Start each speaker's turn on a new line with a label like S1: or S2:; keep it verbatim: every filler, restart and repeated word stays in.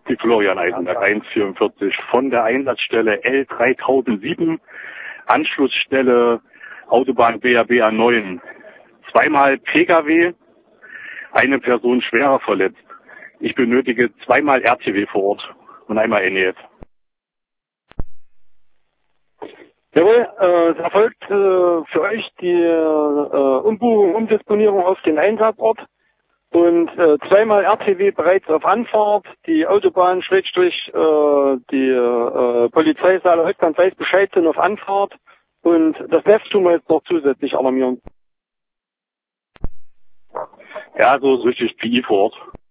S1: Die Florian Eisenberg eins vierundvierzig von der Einsatzstelle L dreitausendsieben, Anschlussstelle Autobahn B R B A neun. Zweimal P K W, eine Person schwerer verletzt. Ich benötige zweimal R T W vor Ort und einmal N E F.
S2: Jawohl, äh, es erfolgt äh, für euch die äh, Umbuchung, Umdisponierung auf den Einsatzort und äh, zweimal R T W bereits auf Anfahrt. Die Autobahn, Schrägstrich, äh, die äh, Polizei Saale-Holzland weiß Bescheid, sind auf Anfahrt und das Netz tun wir jetzt noch zusätzlich alarmieren.
S1: Ja, so ist richtig P I vor Ort.